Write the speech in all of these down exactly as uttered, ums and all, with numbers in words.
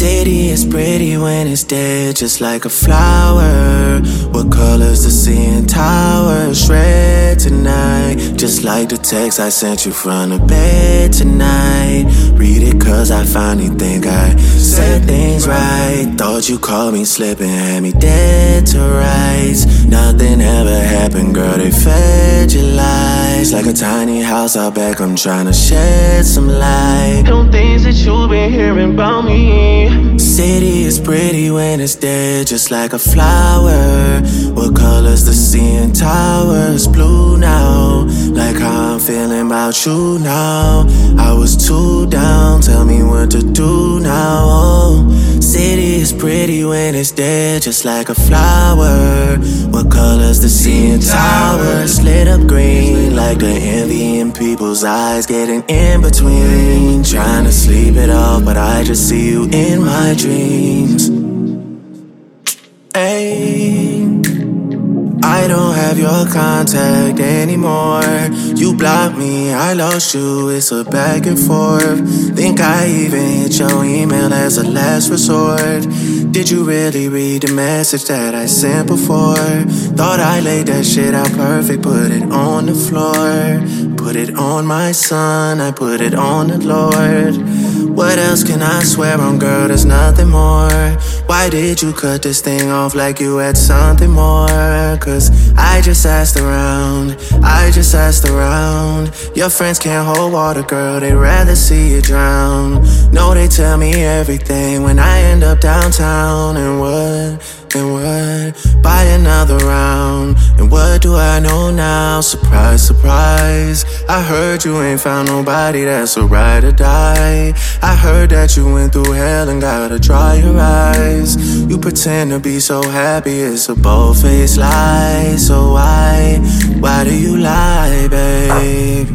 City is pretty when it's dead, just like a flower. What color's the C N Towers? Red tonight, just like the text I sent you from the bed tonight. Read it cause I finally think I said things right. Thought you called me slipping, had me dead to rights. Nothing ever happened, girl, they fed your lies. Like a tiny house out back, I'm trying to shed some light on things that you've been hearing about me. City is pretty when it's dead, just like a flower. What color's the C N Towers? Blue now, like how I'm feeling about you now. I was too down, tell me what to do now. Oh, city is pretty when it's dead, just like a flower. What color's the C N Towers? Lit up green, like the envy in people's eyes, getting in between. Trying to sleep it off, but I just see you in my dreams. Ayy, I don't have your contact anymore. You blocked me, I lost you, it's a back and forth. Think I even hit your email as a last resort. Did you really read the message that I sent before? Thought I laid that shit out perfect, put it on the floor. Put it on my son, I put it on the Lord. What else can I swear on, girl, there's nothing more. Why did you cut this thing off like you had something more? Cause I just asked around, I just asked around. Your friends can't hold water, girl, they'd rather see you drown. No, they tell me everything when I end up downtown. And what, and what, buy another round. And what do I know now? Surprise, surprise, I heard you ain't found nobody that's a ride or die. I heard that you went through hell and gotta dry your eyes. You pretend to be so happy, it's a bold-faced lie. So why, why do you lie, babe?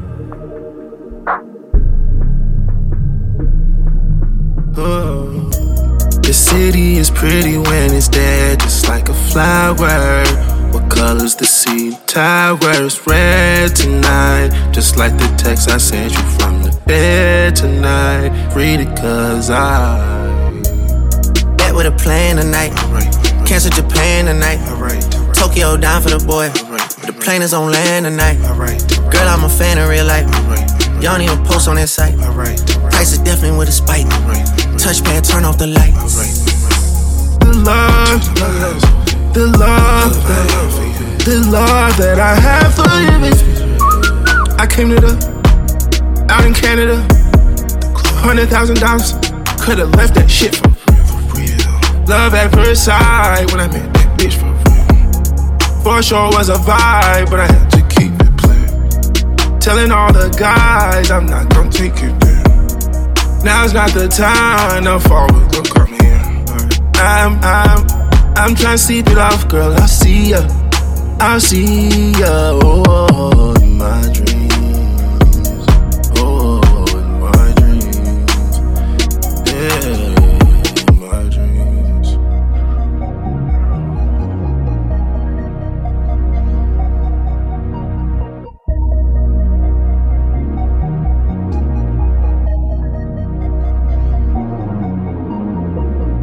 Oh. The city is pretty when it's dead, just like a flower. What color's the C N Towers? Red tonight, just like the text I sent you from the bed tonight. Read it cause I bet with a plane tonight. Right. Cancel Japan tonight. Right. Tokyo down for the boy. Right. The plane is on land tonight. Right. Girl, I'm a fan in real life. Right. Y'all need a post on that site. Right. Price is definitely with a spike. Right. Touchpad, turn off the lights. Right. The love, the love, the, the love that I have for you. I came to the, out in Canada, hundred thousand dollars. Could've left that shit for real. Love at first sight when I met that bitch for real. For sure was a vibe, but I had to keep it playing. Telling all the guys I'm not gonna take it there. Now's not the time to forward, don't come here. I'm, I'm, I'm trying to sleep it off, girl. I'll see ya, I'll see ya. Oh, oh, oh.